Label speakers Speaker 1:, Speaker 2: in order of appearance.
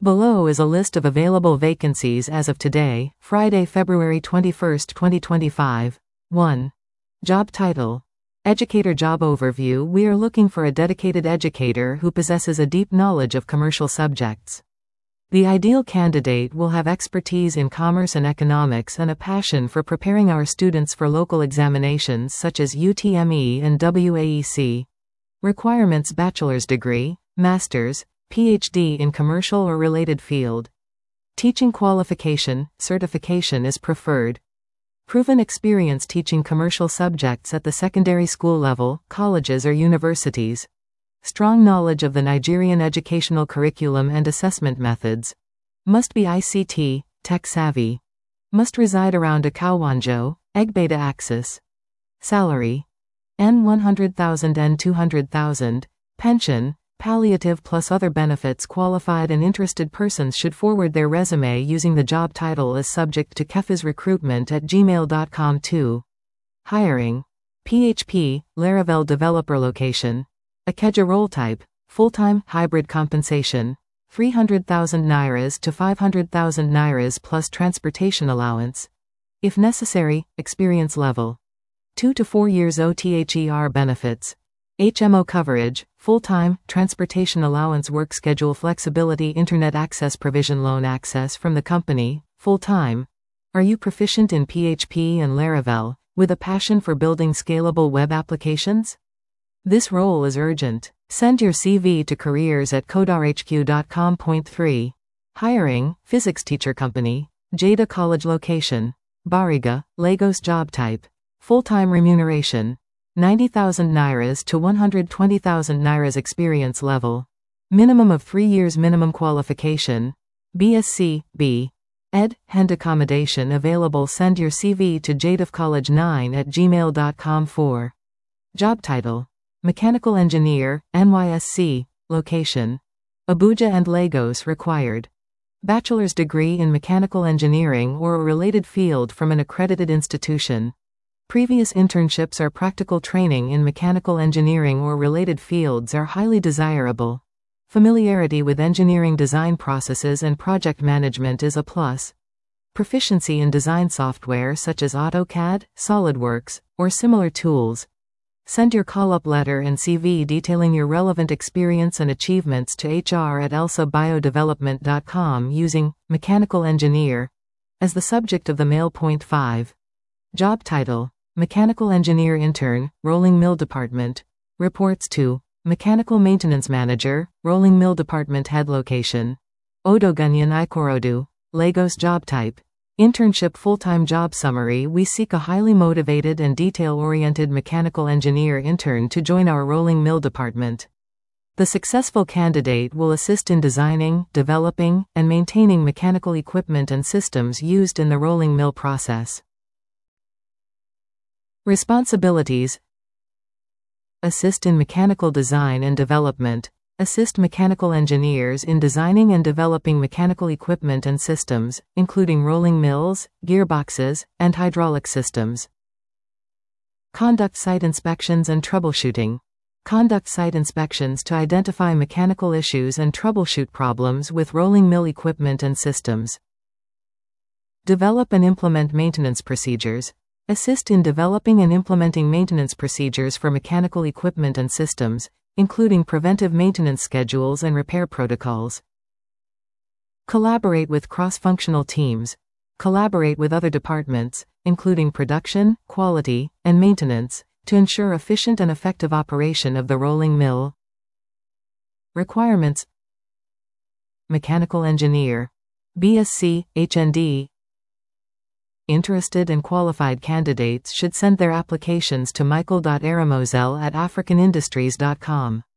Speaker 1: Below is a list of available vacancies as of today, Friday, February 21, 2025. 1. Job title. Educator job overview. We are looking for a dedicated educator who possesses a deep knowledge of commercial subjects. The ideal candidate will have expertise in commerce and economics and a passion for preparing our students for local examinations such as UTME and WAEC. Requirements: bachelor's degree, master's, PhD in commercial or related field. Teaching qualification, certification is preferred. Proven experience teaching commercial subjects at the secondary school level, colleges or universities. Strong knowledge of the Nigerian educational curriculum and assessment methods. Must be ICT, tech savvy. Must reside around Akawanjo, Egbeda axis. Salary: N 100,000 N 200,000. Pension, palliative plus other benefits. Qualified and interested persons should forward their resume using the job title as subject to kefisrecruitment@gmail.com. 2. Hiring: PHP, Laravel developer. Location: Ikeja. Role type: full-time. Hybrid. Compensation: 300,000 Nairas to 500,000 Nairas plus transportation allowance. If necessary, experience level: 2 to 4 years. OTHER benefits: HMO coverage, full-time, transportation allowance. Work schedule flexibility. Internet access provision. Loan access from the company, full-time. Are you proficient in PHP and Laravel, with a passion for building scalable web applications? This role is urgent. Send your CV to careers@codarhq.com. 3. Hiring: physics teacher company, Jada College. Location: Bariga, Lagos. Job type: full-time. Remuneration: 90,000 Nairas to 120,000 Nairas. Experience level: minimum of 3 years. Minimum qualification: BSc, B. Ed. And accommodation available. Send your CV to jadofcollege9@gmail.com. 4. Job title: mechanical engineer, NYSC. Location: Abuja and Lagos. Required: bachelor's degree in mechanical engineering or a related field from an accredited institution. Previous internships or practical training in mechanical engineering or related fields are highly desirable. Familiarity with engineering design processes and project management is a plus. Proficiency in design software such as AutoCAD, SolidWorks, or similar tools. Send your call-up letter and CV detailing your relevant experience and achievements to hr@elsabiodevelopment.com using mechanical engineer as the subject of the mail. 5. Job title: mechanical engineer intern, rolling mill department. Reports to mechanical maintenance manager, rolling mill department head. Location: Odogunyan Ikorodu, Lagos. Job type: internship. Full-time. Job summary: we seek a highly motivated and detail-oriented mechanical engineer intern to join our rolling mill department. The successful candidate will assist in designing, developing, and maintaining mechanical equipment and systems used in the rolling mill process. Responsibilities: assist in mechanical design and development, assist mechanical engineers in designing and developing mechanical equipment and systems, including rolling mills, gearboxes, and hydraulic systems. Conduct site inspections and troubleshooting. Conduct site inspections to identify mechanical issues and troubleshoot problems with rolling mill equipment and systems. Develop and implement maintenance procedures. Assist in developing and implementing maintenance procedures for mechanical equipment and systems, including preventive maintenance schedules and repair protocols. Collaborate with cross-functional teams. Collaborate with other departments, including production, quality, and maintenance, to ensure efficient and effective operation of the rolling mill. Requirements: mechanical engineer, BSc, HND. Interested and qualified candidates should send their applications to michael.aramosel@africanindustries.com.